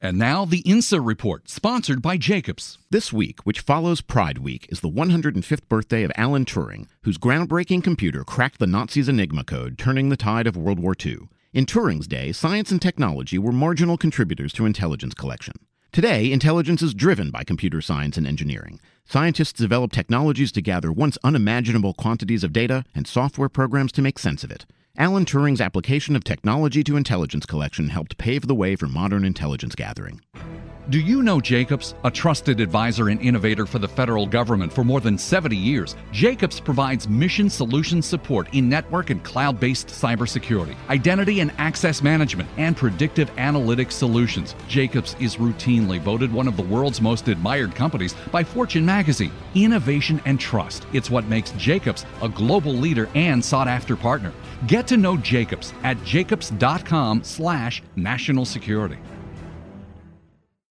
And now, the INSA Report, sponsored by Jacobs. This week, which follows Pride Week, is the 105th birthday of Alan Turing, whose groundbreaking computer cracked the Nazis' Enigma code, turning the tide of World War II. In Turing's day, science and technology were marginal contributors to intelligence collection. Today, intelligence is driven by computer science and engineering. Scientists develop technologies to gather once unimaginable quantities of data and software programs to make sense of it. Alan Turing's application of technology to intelligence collection helped pave the way for modern intelligence gathering. Do you know Jacobs, a trusted advisor and innovator for the federal government for more than 70 years? Jacobs provides mission solution support in network and cloud-based cybersecurity, identity and access management, and predictive analytics solutions. Jacobs is routinely voted one of the world's most admired companies by Fortune magazine. Innovation and trust. It's what makes Jacobs a global leader and sought-after partner. Get to know Jacobs at jacobs.com/national security.